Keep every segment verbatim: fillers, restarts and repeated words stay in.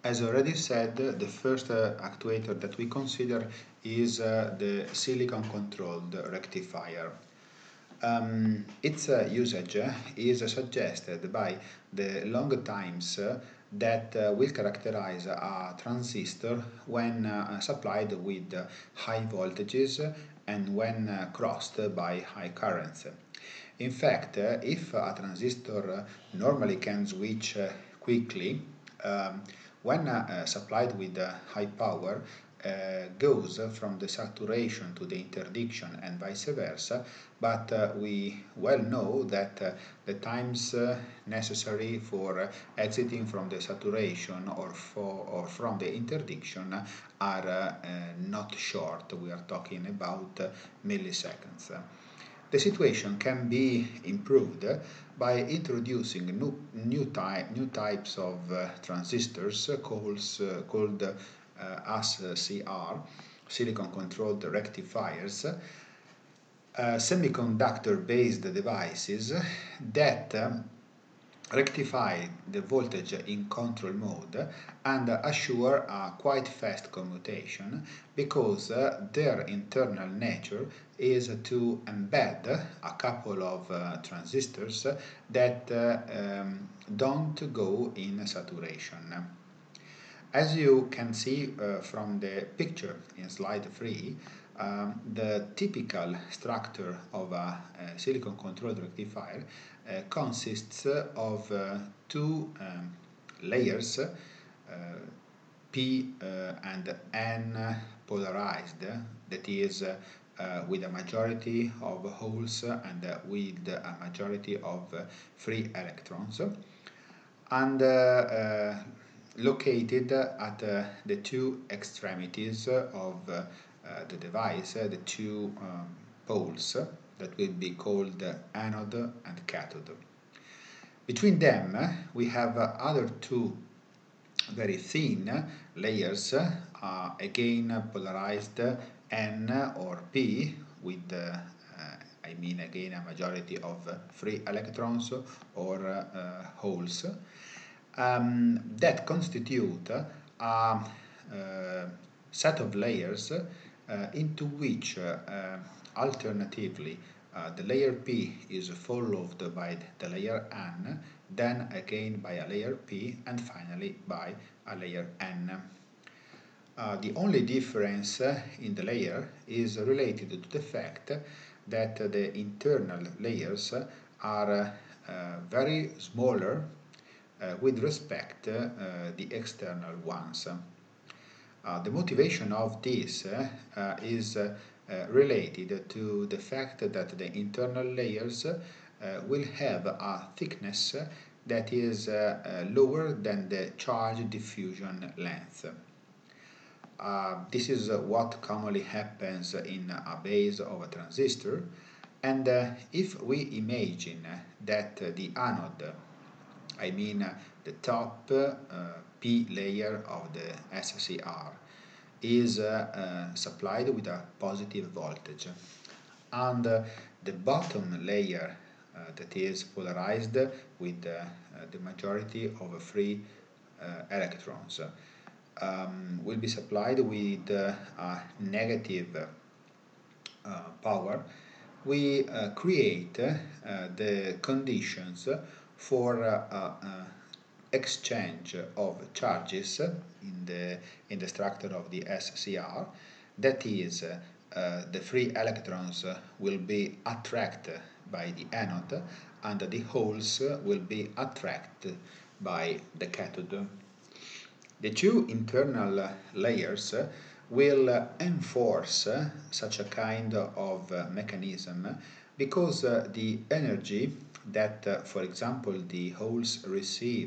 As already said, the first uh, actuator that we consider is uh, the silicon-controlled rectifier. Um, its uh, usage uh, is uh, suggested by the long times uh, that uh, will characterize a transistor when uh, supplied with uh, high voltages and when uh, crossed by high currents. In fact, uh, if a transistor uh, normally can switch uh, quickly, um, when uh, supplied with uh, high power, uh, goes from the saturation to the interdiction and vice versa, but uh, we well know that uh, the times uh, necessary for uh, exiting from the saturation or, for, or from the interdiction are uh, uh, not short. We are talking about uh, milliseconds. The situation can be improved by introducing new, new, ty new types of uh, transistors uh, calls, uh, called uh, as C R, silicon-controlled rectifiers, uh, semiconductor-based devices that um, rectify the voltage in control mode and assure a quite fast commutation because uh, their internal nature is to embed a couple of uh, transistors that uh, um, don't go in saturation. As you can see uh, from the picture in slide three, um, the typical structure of a, a silicon controlled rectifier uh, consists of uh, two um, layers, uh, P uh, and N polarized, that is uh, uh, with a majority of holes and uh, with a majority of uh, free electrons, and uh, uh, located at uh, the two extremities of uh, the device, uh, the two um, poles that will be called anode and cathode. Between them, we have uh, other two very thin layers, uh, again polarized N or P with uh, I mean again a majority of free electrons or uh, holes, um, that constitute a uh, set of layers uh, into which uh, alternatively uh, the layer P is followed by the layer N, then again by a layer P, and finally by a layer N. Uh, the only difference uh, in the layer is related to the fact that uh, the internal layers are uh, uh, very smaller uh, with respect uh, the external ones. Uh, the motivation of this uh, uh, is uh, uh, related to the fact that the internal layers uh, will have a thickness that is uh, uh, lower than the charge diffusion length. Uh, this is uh, what commonly happens in a base of a transistor, and uh, if we imagine that uh, the anode, I mean uh, the top uh, P layer of the S C R, is uh, uh, supplied with a positive voltage, and uh, the bottom layer uh, that is polarized with uh, the majority of free uh, electrons um, will be supplied with uh, a negative uh, power. We uh, create uh, the conditions for uh, uh, exchange of charges in the in the structure of the S C R. That is, uh, uh, the free electrons will be attracted by the anode and the holes will be attracted by the cathode. The two internal layers will enforce such a kind of mechanism because the energy that, for example, the holes receive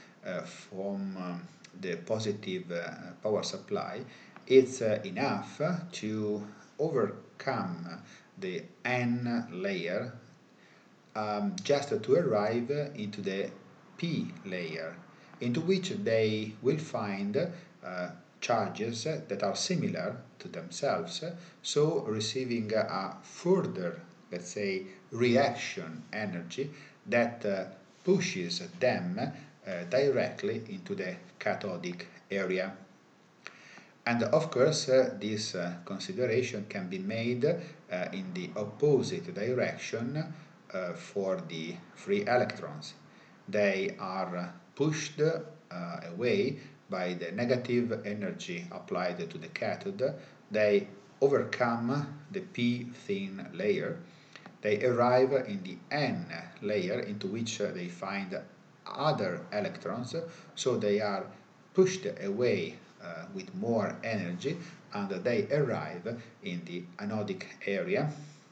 from the positive power supply is enough to overcome the N layer um, just to arrive into the P layer, into which they will find uh, charges that are similar to themselves, so receiving a further, let's say, reaction energy that uh, pushes them uh, directly into the cathodic area. And of course, uh, this uh, consideration can be made uh, in the opposite direction uh, for the free electrons. They are pushed uh, away by the negative energy applied to the cathode. They overcome the p thin layer. They arrive in the n layer, into which uh, they find other electrons, so they are pushed away uh, with more energy, and they arrive in the anodic area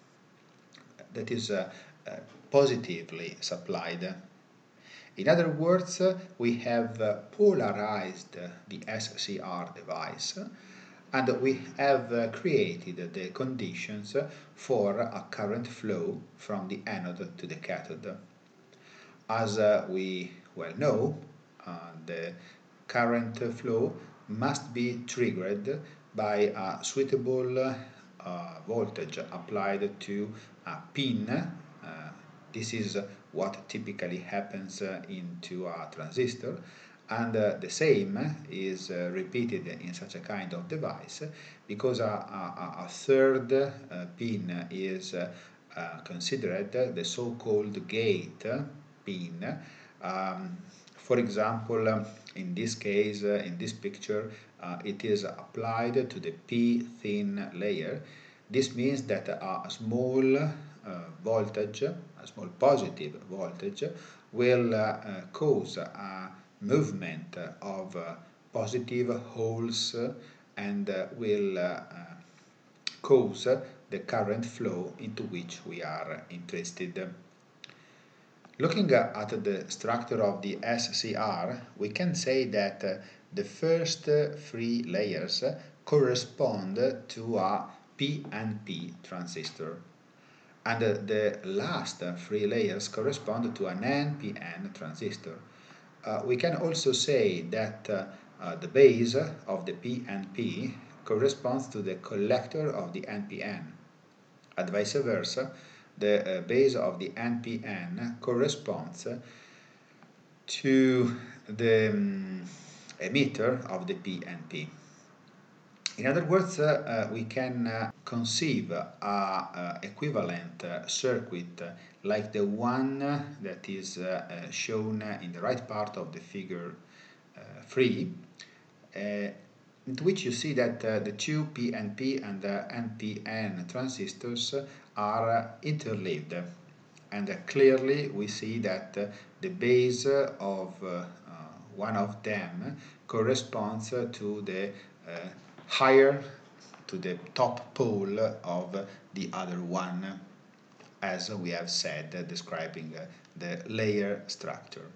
that is uh, uh, positively supplied. In other words, uh, we have uh, polarized uh, the S C R device, and we have uh, created the conditions for a current flow from the anode to the cathode. As uh, we well know, uh, the current flow must be triggered by a suitable uh, voltage applied to a pin. Uh, this is what typically happens uh, into a transistor, and uh, the same is uh, repeated in such a kind of device because a, a, a third uh, pin is uh, uh, considered the so-called gate pin. Um, for example, um, in this case, uh, in this picture, uh, it is applied to the p thin layer. This means that a small uh, voltage, a small positive voltage, will uh, uh, cause a movement of uh, positive holes and uh, will uh, cause the current flow into which we are interested. Looking at the structure of the S C R, we can say that uh, the first uh, three layers correspond to a P N P transistor, and uh, the last three layers correspond to an N P N transistor. Uh, we can also say that uh, uh, the base of the P N P corresponds to the collector of the N P N, and vice versa. The uh, base of the N P N corresponds to the um, emitter of the P N P. In other words, uh, uh, we can uh, conceive a, a equivalent uh, circuit uh, like the one that is uh, uh, shown in the right part of the figure uh, three, uh, in which you see that uh, the two P N P and the N P N transistors are uh, interleaved, and uh, clearly we see that uh, the base of uh, uh, one of them corresponds to the uh, higher, to the top pole of the other one, as we have said, uh, describing uh, the layer structure.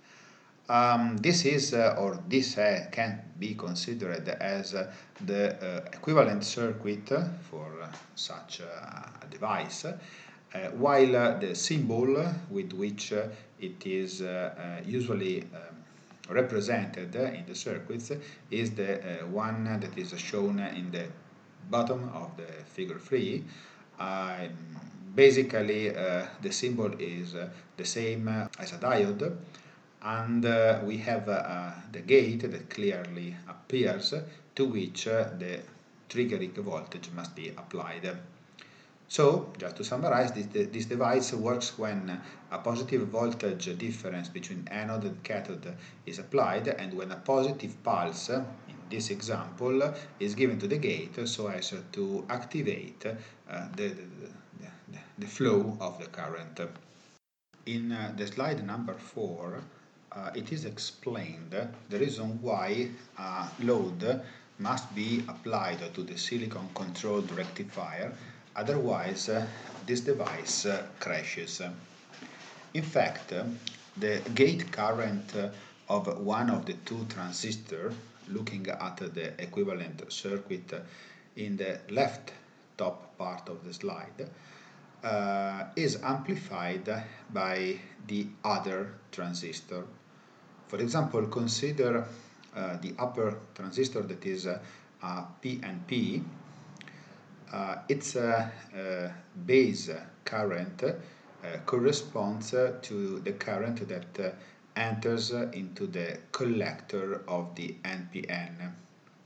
Um, this is, uh, or this uh, can be considered as uh, the uh, equivalent circuit for uh, such a device, uh, while uh, the symbol with which uh, it is uh, uh, usually um, represented in the circuits is the uh, one that is shown in the bottom of the figure three. Uh, basically, uh, the symbol is uh, the same as a diode, and uh, we have uh, the gate that clearly appears, to which uh, the triggering voltage must be applied. So, just to summarize, this, this device works when a positive voltage difference between anode and cathode is applied, and when a positive pulse, in this example, is given to the gate so as to activate uh, the, the, the, the flow of the current. In uh, the slide number four, uh, it is explained the reason why a load must be applied to the silicon controlled rectifier, otherwise uh, this device uh, crashes. In fact, uh, the gate current uh, of one of the two transistors, looking at the equivalent circuit in the left top part of the slide, uh, is amplified by the other transistor. For example, consider uh, the upper transistor that is uh, a P N P. Uh, its uh, uh, base current uh, corresponds uh, to the current that uh, enters into the collector of the N P N.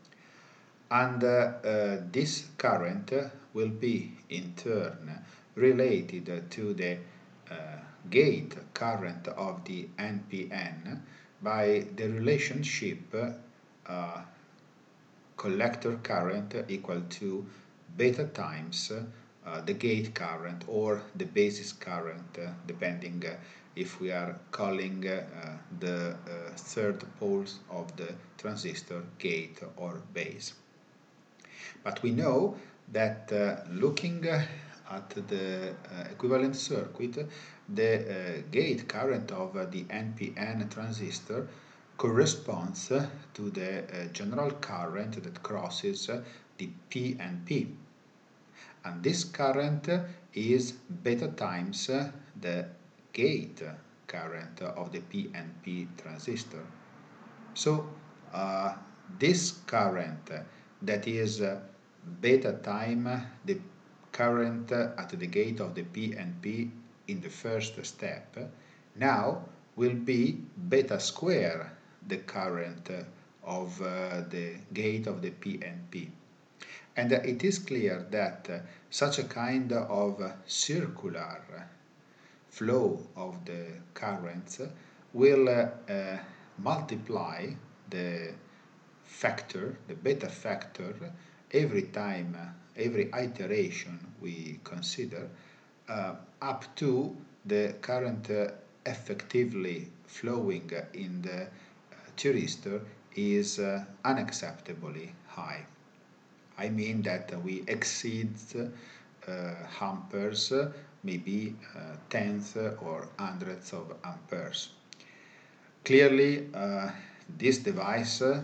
And uh, uh, this current will be in turn related to the uh, gate current of the N P N by the relationship uh, collector current equal to beta times uh, the gate current or the basis current, uh, depending uh, if we are calling uh, the uh, third poles of the transistor gate or base. But we know that uh, looking uh, at the uh, equivalent circuit, the uh, gate current of uh, the N P N transistor corresponds uh, to the uh, general current that crosses uh, the P N P. And this current is beta times uh, the gate current of the P N P transistor. So uh, this current that is uh, beta time the current at the gate of the P N P in the first step now will be beta square the current of uh, the gate of the P N P. And uh, it is clear that uh, such a kind of uh, circular flow of the currents will uh, uh, multiply the factor, the beta factor, every time, uh, every iteration we consider, uh, up to the current uh, effectively flowing in the uh, thyristor is uh, unacceptably high. I mean that we exceed uh, amperes, maybe uh, tenths or hundreds of amperes. Clearly, uh, this device uh,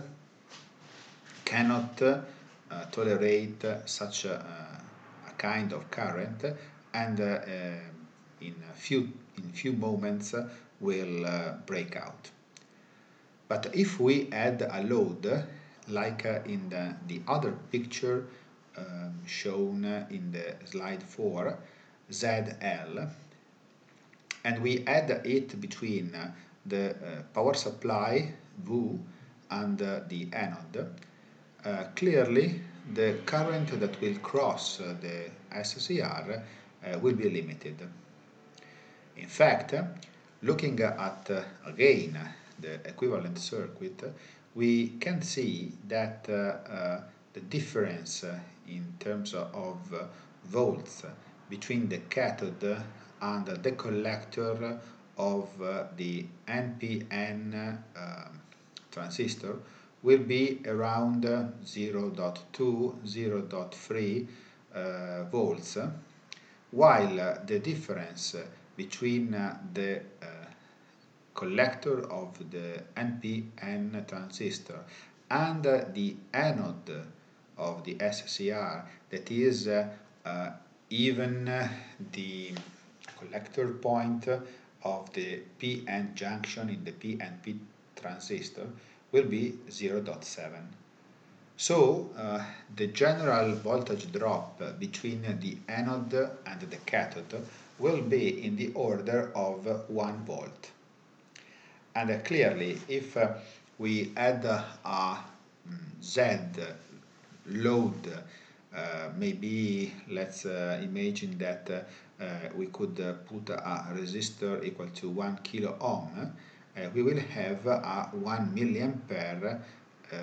cannot uh, tolerate uh, such a, a kind of current, and uh, uh, in a few in few moments uh, will uh, break out. But if we add a load, like uh, in the, the other picture um, shown in the slide four, Z L, and we add it between uh, the uh, power supply V and uh, the anode, uh, clearly the current that will cross uh, the S C R uh, will be limited. In fact, looking at uh, again the equivalent circuit, we can see that uh, uh, the difference uh, in terms of uh, volts between the cathode and the collector of uh, the N P N uh, transistor will be around uh, zero point two, zero point three uh, volts, while uh, the difference between uh, the uh, collector of the N P N transistor and uh, the anode of the S C R, that is uh, uh, even uh, the collector point of the P N junction in the P N P transistor, will be zero point seven. So uh, the general voltage drop between the anode and the cathode will be in the order of one volt. And uh, clearly, if uh, we add uh, a Z load, uh, maybe let's uh, imagine that uh, uh, we could uh, put a resistor equal to one kilo ohm, uh, we will have a one milliampere uh,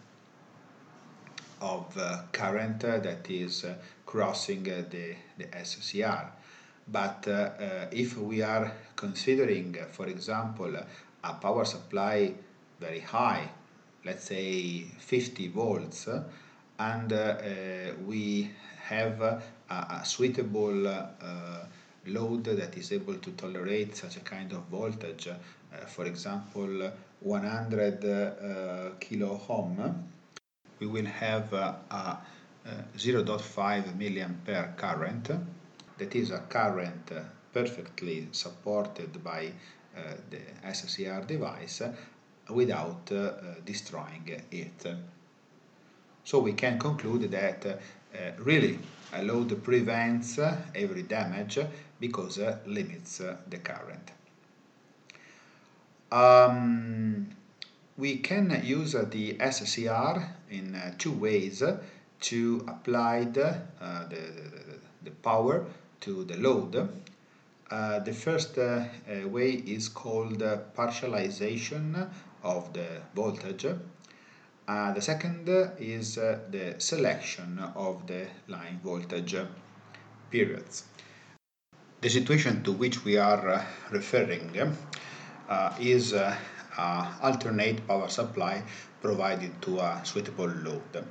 of uh, current uh, that is uh, crossing uh, the, the S C R. But uh, uh, if we are considering, uh, for example, a power supply very high, let's say fifty volts, uh, and uh, uh, we have uh, a, a suitable uh, load that is able to tolerate such a kind of voltage, uh, for example, one hundred uh, kilo ohm, we will have uh, a, a zero point five milliampere current. That is a current uh, perfectly supported by uh, the S C R device uh, without uh, destroying it. So we can conclude that uh, really a load prevents uh, every damage because uh, limits uh, the current. Um, we can use uh, the S C R in uh, two ways to apply the, uh, the, the, the power to the load. Uh, the first uh, uh, way is called uh, partialization of the voltage. Uh, the second is uh, the selection of the line voltage periods. The situation to which we are uh, referring uh, is uh, uh, alternate power supply provided to a suitable load.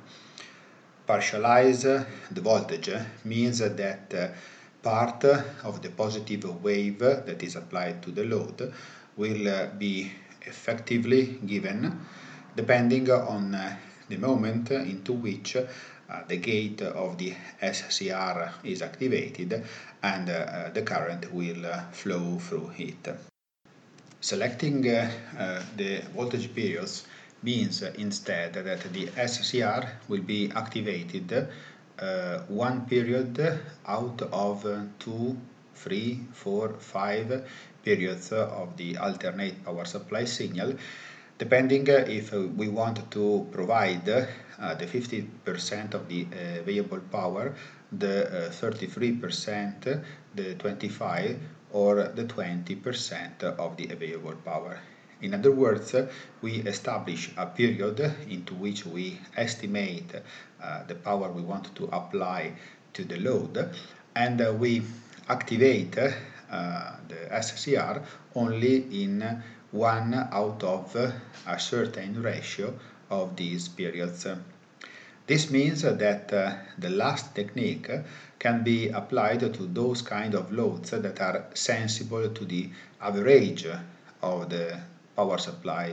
Partialize the voltage means that uh, part of the positive wave that is applied to the load will uh, be effectively given depending on uh, the moment into which uh, the gate of the S C R is activated and uh, the current will uh, flow through it. Selecting uh, uh, the voltage periods means uh, instead that the S C R will be activated uh, one period out of uh, two, three, four, five periods of the alternate power supply signal, depending uh, if uh, we want to provide uh, the fifty percent of the uh, available power, the uh, thirty-three percent, the twenty-five, or the twenty percent of the available power. In other words, we establish a period into which we estimate uh, the power we want to apply to the load, and uh, we activate uh, the S C R only in one out of a certain ratio of these periods. This means that uh, the last technique can be applied to those kind of loads that are sensible to the average of the power supply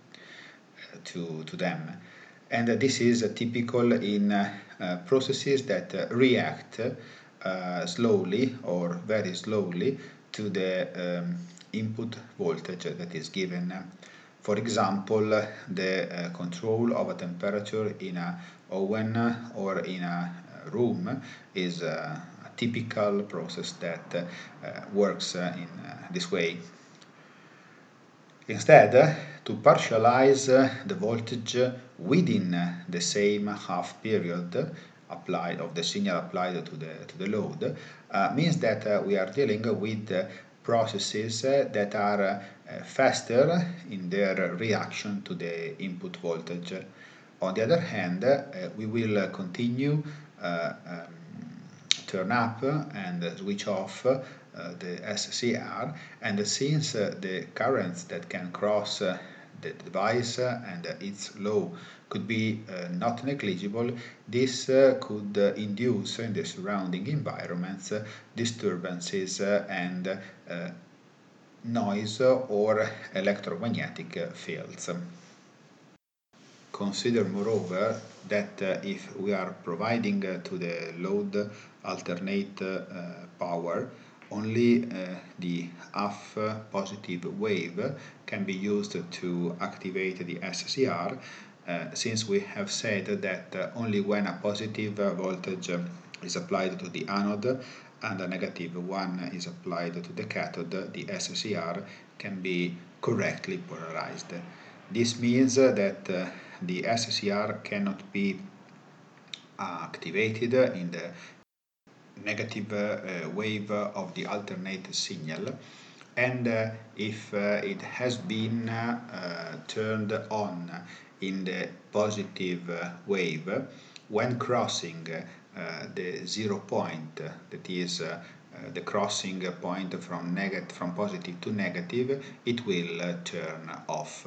to, to them. And this is typical in uh, uh, processes that uh, react uh, slowly or very slowly to the um, input voltage that is given. For example, the uh, control of a temperature in a oven or in a room is uh, a typical process that uh, works uh, in uh, this way. Instead, to partialize the voltage within the same half period applied of the signal applied to the to the load uh, means that uh, we are dealing with uh, processes uh, that are uh, faster in their reaction to the input voltage. On the other hand, uh, we will continue uh, um, turn up and switch off uh, the S C R, and since uh, the currents that can cross uh, the device uh, and uh, its low could be uh, not negligible, this uh, could uh, induce in the surrounding environments uh, disturbances uh, and uh, noise or electromagnetic fields. Consider moreover that uh, if we are providing uh, to the load alternate uh, power, only uh, the half uh, positive wave can be used to activate the S C R, uh, since we have said that uh, only when a positive uh, voltage uh, is applied to the anode and a negative one is applied to the cathode, the S C R can be correctly polarized. This means uh, that uh, the S C R cannot be uh, activated in the negative uh, wave of the alternate signal, and uh, if uh, it has been uh, turned on in the positive uh, wave, when crossing uh, the zero point, that is uh, uh, the crossing point from, negative, from positive to negative, it will uh, turn off.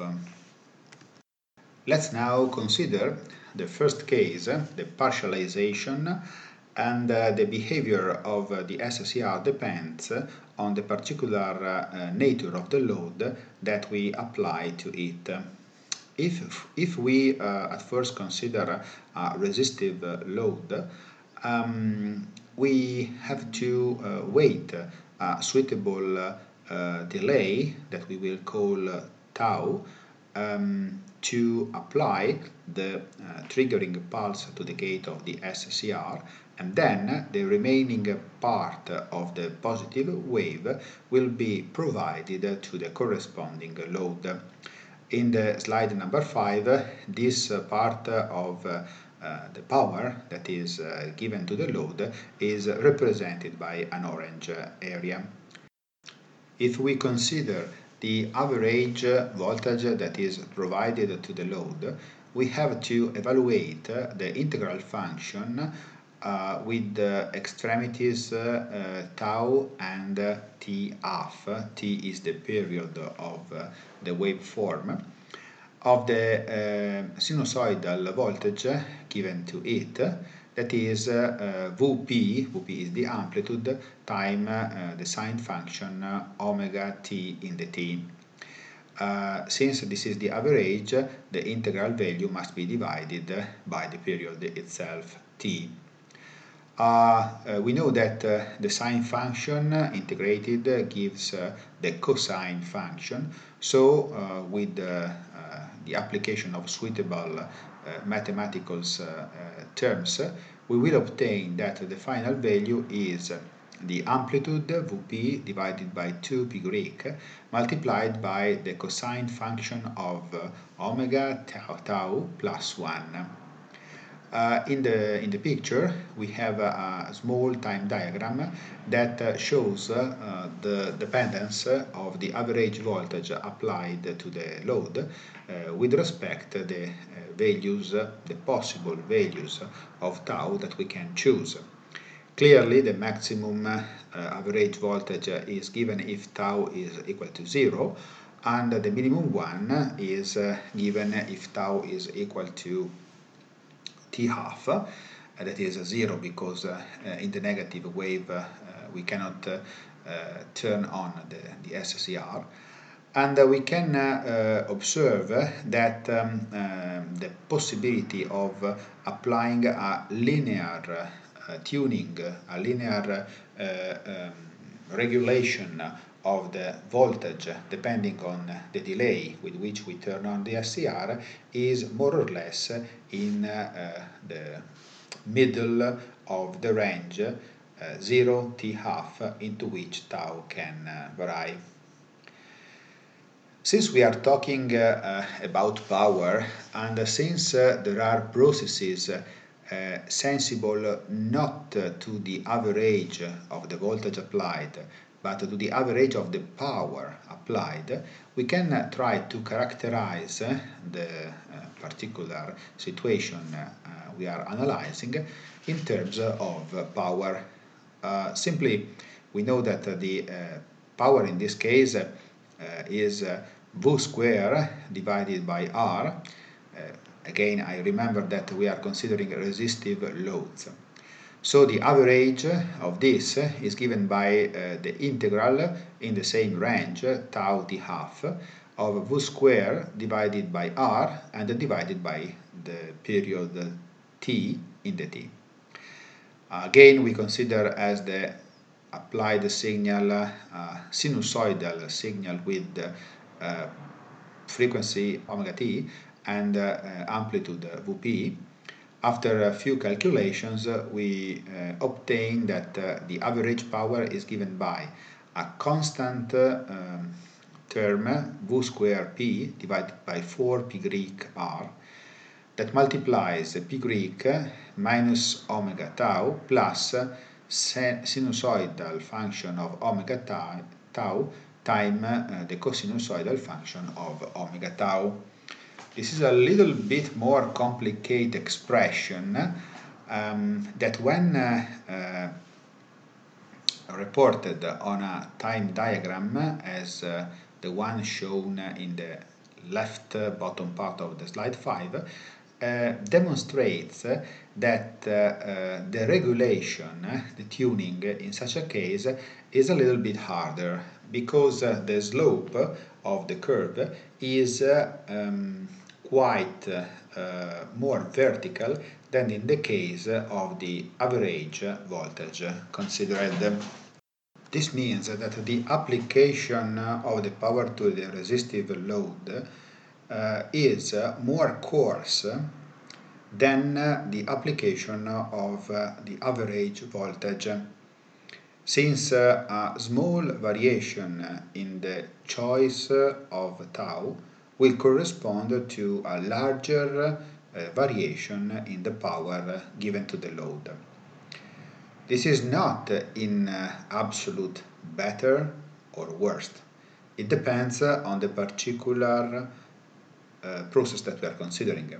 Let's now consider the first case, the partialization, and uh, the behavior of uh, the S C R depends on the particular uh, nature of the load that we apply to it. If, if we uh, at first consider a resistive load, um, we have to uh, wait a suitable uh, delay that we will call uh, tau um, to apply the uh, triggering pulse to the gate of the S C R, and then the remaining part of the positive wave will be provided to the corresponding load. In the slide number five, this part of uh, the power that is uh, given to the load is represented by an orange area. If we consider the average voltage that is provided to the load, we have to evaluate the integral function uh, with the extremities uh, uh, tau and uh, t half. T is the period of uh, the waveform of the uh, sinusoidal voltage given to it, that is uh, Vp, Vp is the amplitude, time uh, the sine function uh, omega t in the t. Uh, since this is the average, the integral value must be divided by the period itself, t. Uh, uh, we know that uh, the sine function uh, integrated uh, gives uh, the cosine function, so uh, with uh, uh, the application of suitable uh, mathematical uh, uh, terms, uh, we will obtain that the final value is uh, the amplitude Vp divided by two pi Greek multiplied by the cosine function of uh, omega tau, tau plus one. Uh, in the in the picture we have a, a small time diagram that uh, shows uh, uh, the dependence of the average voltage applied to the load uh, with respect to the uh, values, uh, the possible values of tau that we can choose. Clearly the maximum uh, average voltage is given if tau is equal to zero, and the minimum one is uh, given if tau is equal to t half, uh, that is zero because uh, uh, in the negative wave uh, we cannot uh, uh, turn on the, the S C R, and uh, we can uh, uh, observe that um, uh, the possibility of uh, applying a linear uh, tuning, a linear uh, um, regulation of the voltage depending on the delay with which we turn on the S C R is more or less in uh, the middle of the range uh, zero t half into which tau can uh, vary. Since we are talking uh, uh, about power, and uh, since uh, there are processes uh, uh, sensible not uh, to the average of the voltage applied, but to the average of the power applied, we can uh, try to characterize uh, the uh, particular situation uh, we are analyzing in terms of uh, power. Uh, simply, we know that uh, the uh, power in this case uh, is uh, V square divided by R. Uh, again, I remember that we are considering resistive loads. So the average of this is given by uh, the integral in the same range, tau t half, of V square divided by R and divided by the period t in the t. Again, we consider as the applied signal uh, sinusoidal signal with uh, frequency omega t and uh, amplitude Vp. After a few calculations, uh, we uh, obtain that uh, the average power is given by a constant uh, um, term V square p divided by four pi Greek r that multiplies pi Greek minus omega tau plus sinusoidal function of omega tau, tau time uh, the cosinusoidal function of omega tau. This is a little bit more complicated expression um, that when uh, uh, reported on a time diagram as uh, the one shown in the left bottom part of the slide five, uh, demonstrates that uh, uh, the regulation, the tuning in such a case is a little bit harder because uh, the slope of the curve is uh, um, quite uh, uh, more vertical than in the case of the average voltage considered. This means that the application of the power to the resistive load uh, is more coarse than uh, the application of uh, the average voltage. Since uh, a small variation in the choice of tau will correspond to a larger uh, variation in the power given to the load. This is not in uh, absolute better or worse. It depends on the particular uh, process that we are considering.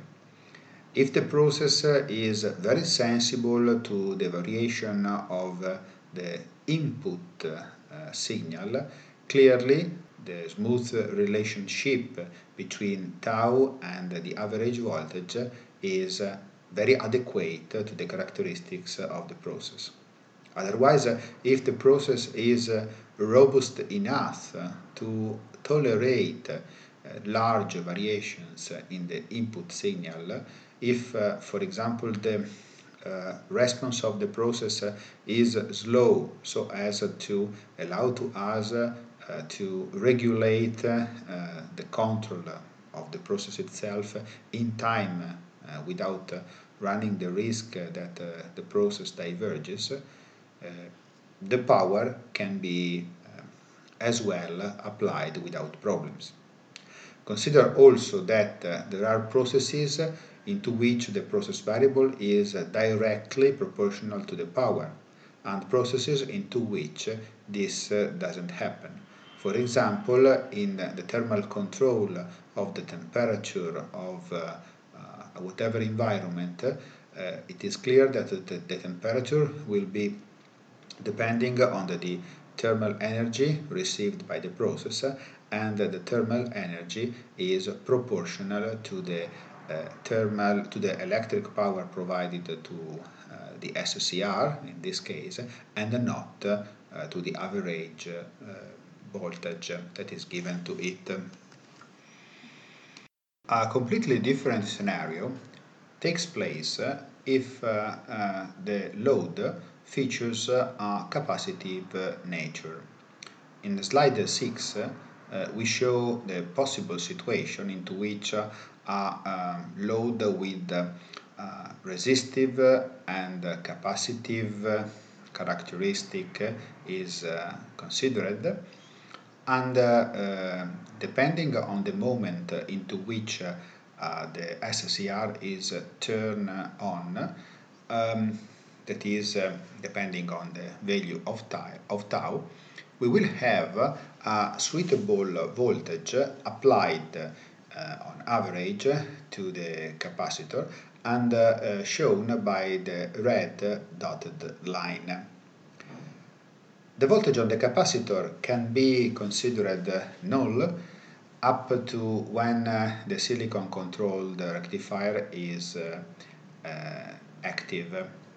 If the process is very sensible to the variation of the input uh, signal, clearly the smooth relationship between tau and the average voltage is very adequate to the characteristics of the process. Otherwise, if the process is robust enough to tolerate large variations in the input signal, if, uh, for example, the uh, response of the process uh, is slow so as to allow to us uh, to regulate uh, the control of the process itself in time uh, without uh, running the risk that uh, the process diverges, uh, the power can be uh, as well applied without problems. Consider also that uh, there are processes into which the process variable is directly proportional to the power, and processes into which this uh, doesn't happen. For example, in the thermal control of the temperature of uh, uh, whatever environment, uh, it is clear that the, the temperature will be depending on the, the thermal energy received by the process, and the thermal energy is proportional to the uh, thermal to the electric power provided to uh, the S C R in this case, and not uh, to the average uh, voltage that is given to it. A completely different scenario takes place if uh, uh, the load features a capacitive nature. In slide six, uh, we show the possible situation into which uh, a um, load with uh, resistive and capacitive characteristic is uh, considered, and uh, uh, depending on the moment into which uh, uh, the S C R is turned on, um, that is uh, depending on the value of tau, of tau, we will have a suitable voltage applied uh, on average to the capacitor and uh, shown by the red dotted line. The voltage on the capacitor can be considered null up to when uh, the silicon controlled rectifier is uh, uh, active.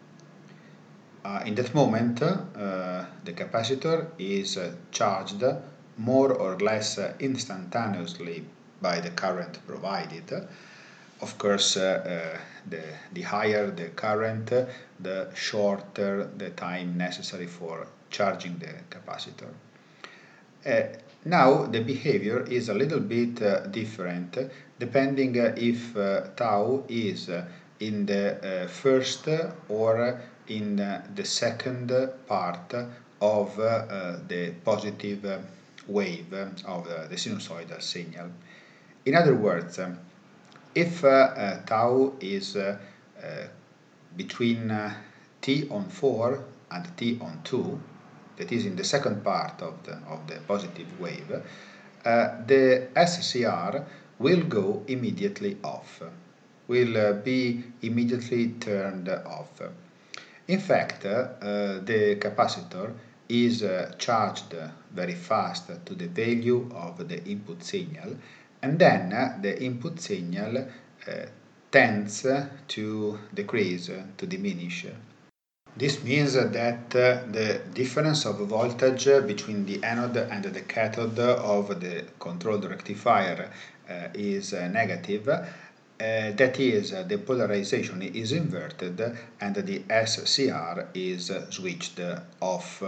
Uh, in that moment, uh, the capacitor is uh, charged more or less uh, instantaneously by the current provided. Of course, uh, uh, the, the higher the current, the shorter the time necessary for charging the capacitor. Uh, now the behavior is a little bit uh, different depending uh, if uh, tau is uh, in the uh, first or in uh, the second part of uh, uh, the positive uh, wave of uh, the sinusoidal signal. In other words, um, if uh, uh, tau is uh, uh, between uh, t on four and t on two, that is in the second part of the, of the positive wave, uh, the S C R will go immediately off, will uh, be immediately turned off. In fact, uh, the capacitor is uh, charged very fast to the value of the input signal, and then uh, the input signal uh, tends to decrease, to diminish. This means that uh, the difference of voltage between the anode and the cathode of the controlled rectifier uh, is uh, negative. Uh, that is, uh, the polarization is inverted and the S C R is uh, switched off.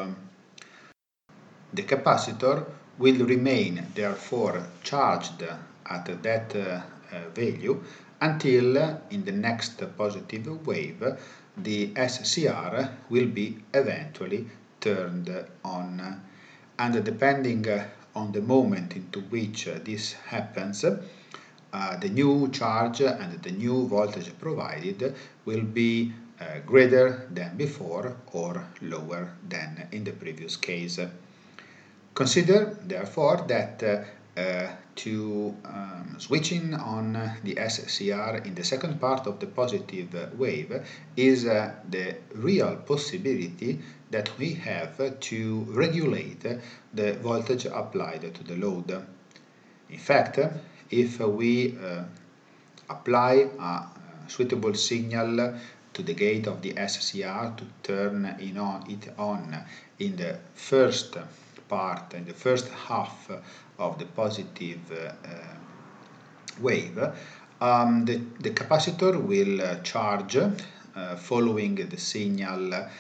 The capacitor will remain therefore charged at that uh, uh, value until uh, in the next positive wave the S C R will be eventually turned on. And depending uh, on the moment into which uh, this happens, uh, the new charge and the new voltage provided will be uh, greater than before or lower than in the previous case. Consider, therefore, that uh, uh, to um, switching on the S C R in the second part of the positive wave is uh, the real possibility that we have to regulate the voltage applied to the load. In fact, if we uh, apply a suitable signal to the gate of the S C R to turn in on, it on in the first part, in the first half of the positive uh, wave, um, the, the capacitor will uh, charge uh, following the signal uh,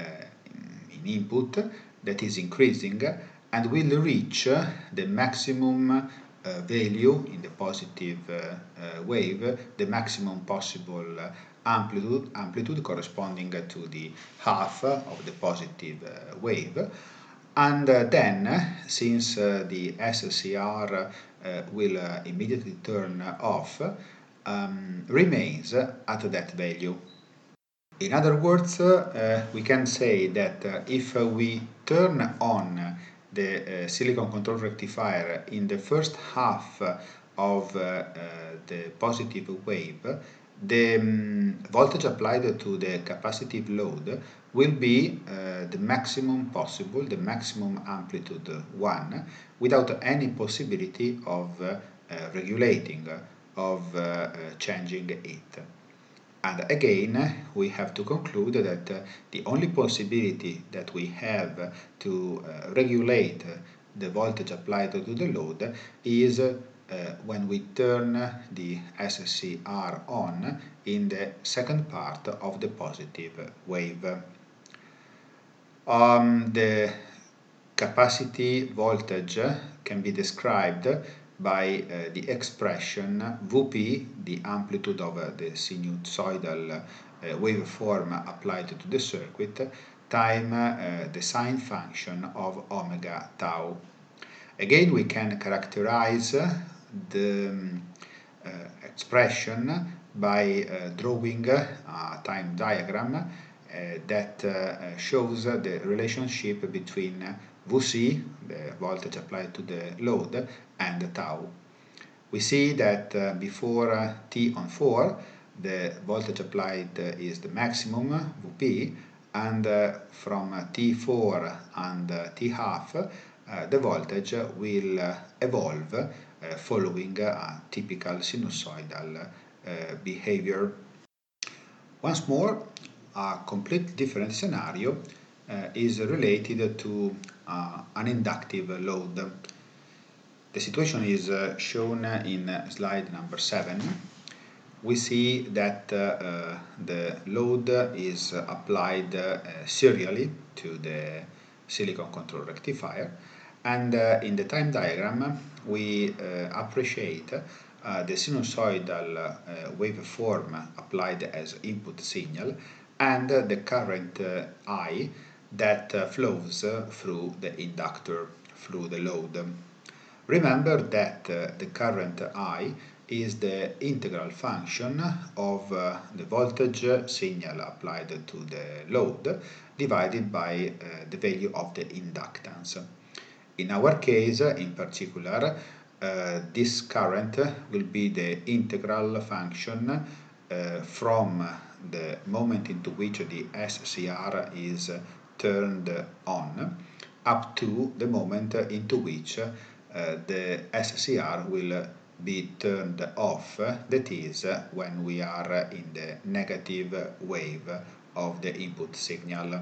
in input that is increasing and will reach the maximum uh, value in the positive uh, uh, wave, the maximum possible uh, amplitude, amplitude corresponding to the half of the positive uh, wave. And uh, then, since uh, the S C R uh, will uh, immediately turn off, um, remains at that value. In other words, uh, we can say that uh, if uh, we turn on the uh, silicon control rectifier in the first half of uh, uh, the positive wave, the um, voltage applied to the capacitive load will be uh, the maximum possible, the maximum amplitude one, without any possibility of uh, uh, regulating, of uh, uh, changing it. And again, we have to conclude that uh, the only possibility that we have to uh, regulate the voltage applied to the load is uh, when we turn the S C R on in the second part of the positive wave. Um, the capacity voltage can be described by uh, the expression V P, the amplitude of uh, the sinusoidal uh, waveform applied to the circuit, time uh, the sine function of omega tau. Again, we can characterize the um, uh, expression by uh, drawing a time diagram uh, that uh, shows the relationship between V C, the voltage applied to the load, and tau. We see that uh, before uh, T on four, the voltage applied uh, is the maximum V P, and uh, from uh, T four and uh, T half, uh, the voltage will uh, evolve uh, following a typical sinusoidal uh, behavior. Once more, a completely different scenario uh, is related to uh, an inductive load. The situation is uh, shown in uh, slide number seven. We see that uh, uh, the load is uh, applied uh, serially to the silicon control rectifier, and uh, in the time diagram we uh, appreciate uh, the sinusoidal uh, waveform applied as input signal and uh, the current uh, I that uh, flows uh, through the inductor, through the load. Remember that uh, the current I is the integral function of uh, the voltage signal applied to the load divided by uh, the value of the inductance. In our case, in particular, uh, this current will be the integral function uh, from the moment into which the S C R is turned on up to the moment into which uh, the S C R will be turned off, that is, when we are in the negative wave of the input signal.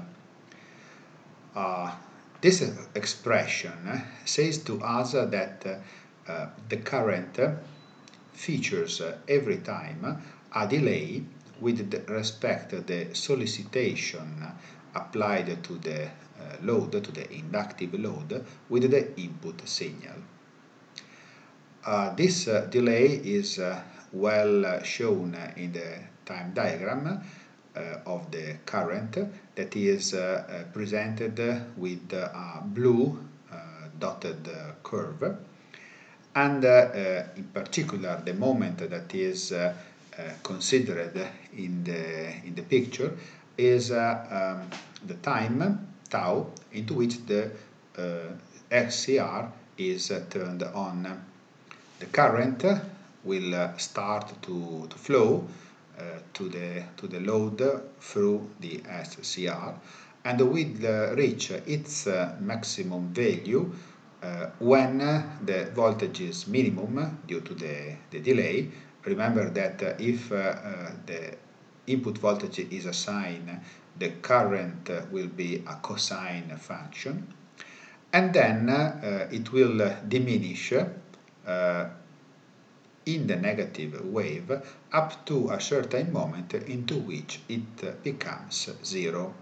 Uh, this expression says to us that uh, the current features every time a delay with respect to the solicitation applied to the uh, load, to the inductive load, with the input signal. Uh, this uh, delay is uh, well uh, shown in the time diagram uh, of the current, that is uh, uh, presented with a blue uh, dotted uh, curve. And uh, uh, in particular, the moment that is uh, uh, considered in the, in the picture is uh, um, the time, tau, into which the uh, S C R is uh, turned on. The current will uh, start to, to flow uh, to, the, to the load through the S C R and will uh, reach its uh, maximum value uh, when the voltage is minimum due to the, the delay. Remember that uh, if uh, uh, the input voltage is a sine, the current uh, will be a cosine function, and then uh, it will uh, diminish uh, in the negative wave up to a certain moment into which it becomes zero.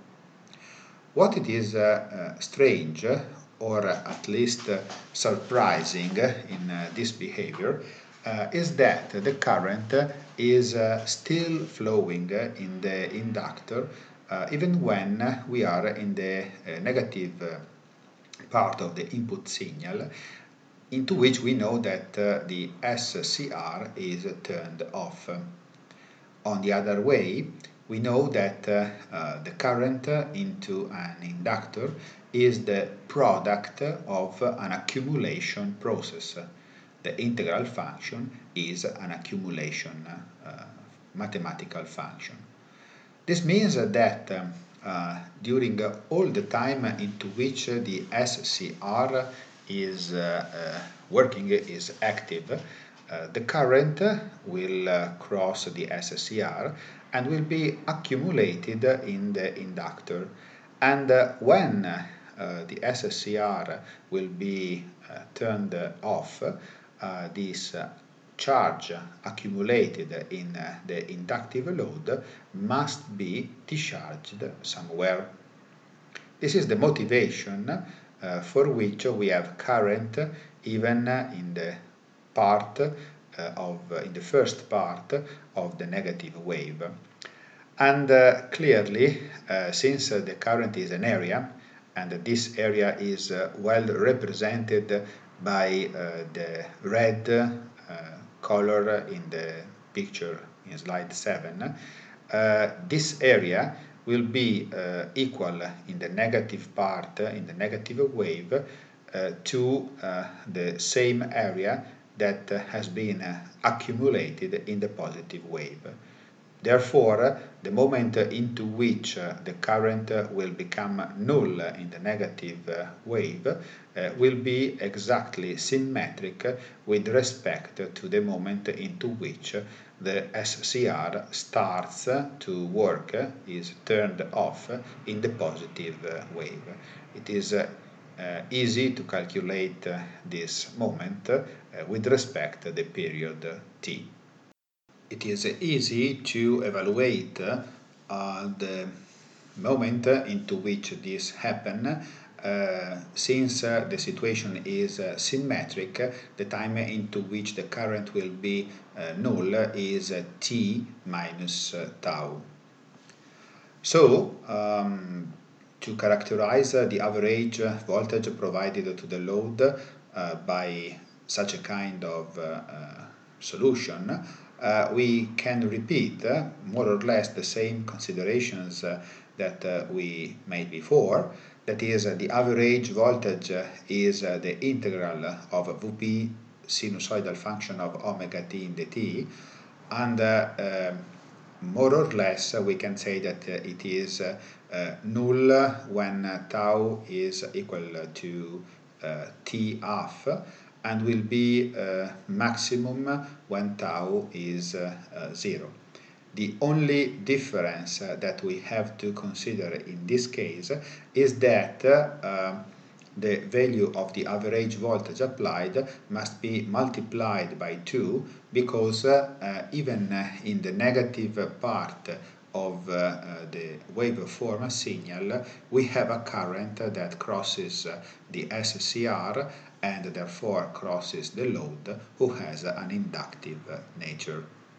What it is uh, uh, strange, or at least uh, surprising in uh, this behavior, uh, is that the current is uh, still flowing in the inductor uh, even when we are in the uh, negative uh, part of the input signal, into which we know that uh, the S C R is turned off. On the other way, we know that uh, uh, the current into an inductor is the product of an accumulation process. The integral function is an accumulation uh, mathematical function. This means that um, uh, during uh, all the time into which the S C R is uh, uh, working, is active, uh, the current will uh, cross the S C R and will be accumulated in the inductor. And uh, when uh, the S C R will be uh, turned off, uh, this uh, charge accumulated in uh, the inductive load must be discharged somewhere. This is the motivation uh, for which we have current even in the part uh, of uh, in the first part of the negative wave. And uh, clearly, uh, since uh, the current is an area, and this area is uh, well represented by uh, the red uh, color in the picture in slide seven, uh, this area will be uh, equal in the negative part, uh, in the negative wave, uh, to uh, the same area that uh, has been uh, accumulated in the positive wave. Therefore, the moment into which uh, the current uh, will become null in the negative uh, wave uh, will be exactly symmetric with respect to the moment into which the S C R starts to work, is turned off in the positive uh, wave. It is uh, uh, easy to calculate uh, this moment uh, with respect to the period t. It is easy to evaluate uh, the moment into which this happens, uh, since uh, the situation is uh, symmetric. The time into which the current will be uh, null is uh, t minus uh, tau. So, um, to characterize uh, the average voltage provided to the load uh, by such a kind of uh, uh, solution, uh, we can repeat uh, more or less the same considerations uh, that uh, we made before. That is, uh, the average voltage uh, is uh, the integral of Vp sinusoidal function of omega t in the t, and uh, uh, more or less uh, we can say that uh, it is uh, uh, null when uh, tau is equal to uh, t half, and will be uh, maximum when tau is uh, uh, zero. The only difference uh, that we have to consider in this case is that uh, the value of the average voltage applied must be multiplied by two, because uh, uh, even uh, in the negative part of uh, uh, the waveform signal, we have a current that crosses uh, the S C R and therefore crosses the load, who has an inductive nature.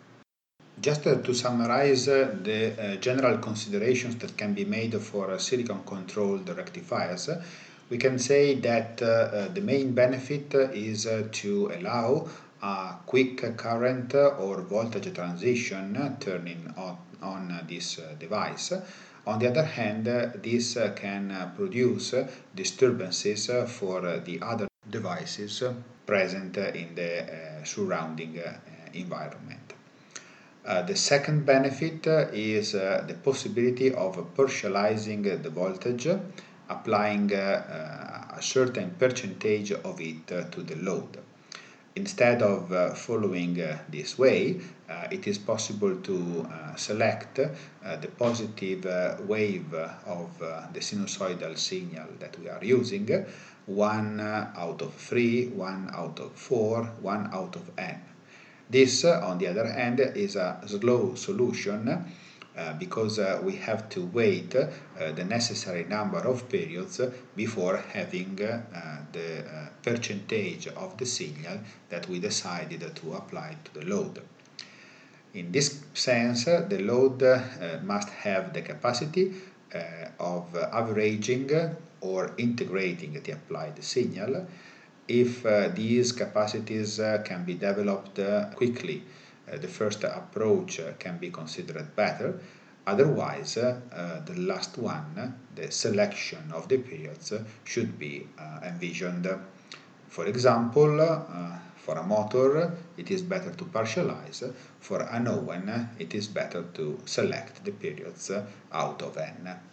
Just uh, to summarize uh, the uh, general considerations that can be made for uh, silicon-controlled rectifiers, we can say that uh, uh, the main benefit is uh, to allow a quick current or voltage transition turning on, on uh, this uh, device. On the other hand, uh, this uh, can uh, produce disturbances uh, for uh, the other devices present uh, in the uh, surrounding uh, environment. Uh, the second benefit uh, is uh, the possibility of partializing uh, the voltage, applying uh, uh, a certain percentage of it uh, to the load. Instead of uh, following uh, this way, uh, it is possible to uh, select uh, the positive uh, wave of uh, the sinusoidal signal that we are using, one uh, out of three, one out of four, one out of n. This, uh, on the other hand, is a slow solution uh, because uh, we have to wait uh, the necessary number of periods before having uh, the uh, percentage of the signal that we decided to apply to the load. In this sense, uh, the load uh, must have the capacity uh, of averaging or integrating the applied signal. If uh, these capacities uh, can be developed uh, quickly, uh, the first approach uh, can be considered better. Otherwise, uh, uh, the last one, the selection of the periods, uh, should be uh, envisioned. For example, uh, for a motor, it is better to partialize. For an Owen, it is better to select the periods out of n.